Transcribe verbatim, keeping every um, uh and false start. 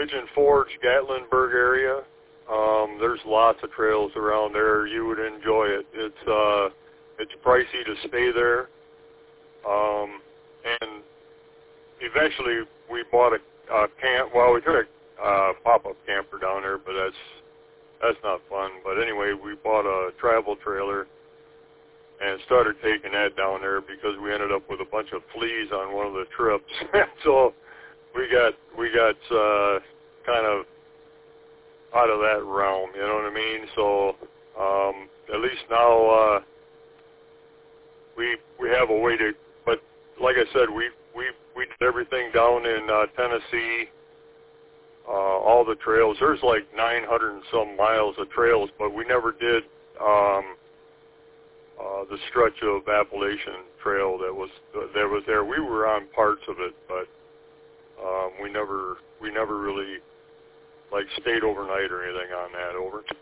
Pigeon Forge, Gatlinburg area. Um, there's lots of trails around there. You would enjoy it. It's uh, it's pricey to stay there. Um, and eventually we bought a, a camp. Well, we took a uh, pop-up camper down there, but that's that's not fun. But anyway, we bought a travel trailer and started taking that down there because we ended up with a bunch of fleas on one of the trips. So we got we got uh, kind of out of that realm, you know what I mean? So um, at least now uh, we we have a way to. But like I said, we we we did everything down in uh, Tennessee. Uh, all the trails. There's like nine hundred and some miles of trails, but we never did um, uh, the stretch of Appalachian Trail that was that was there. We were on parts of it, but um, we never we never really like stayed overnight or anything on that. Over.